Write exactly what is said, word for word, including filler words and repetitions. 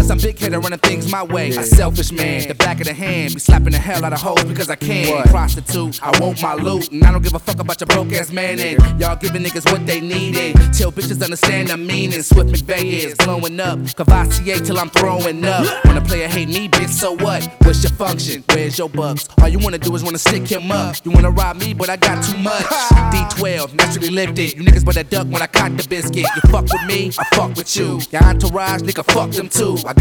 some big hitter running things my way. A selfish man, the back of the hand, be slapping the hell out of hoes because I can. What? Prostitute, I want my loot, and I don't give a fuck about your broke ass man. And y'all giving niggas what they needed. Till bitches understand the meaning. Swift McVay is blowing up, Cavassier till I'm throwing up. When a player hate me, bitch, so what? What's your function? Where's your bucks? All you wanna do is wanna stick him up. You wanna rob me, but I got too much. D twelve, naturally lifted. You niggas better duck when I cock the biscuit. You fuck with me, I fuck with you. Your entourage, nigga, fuck them too. I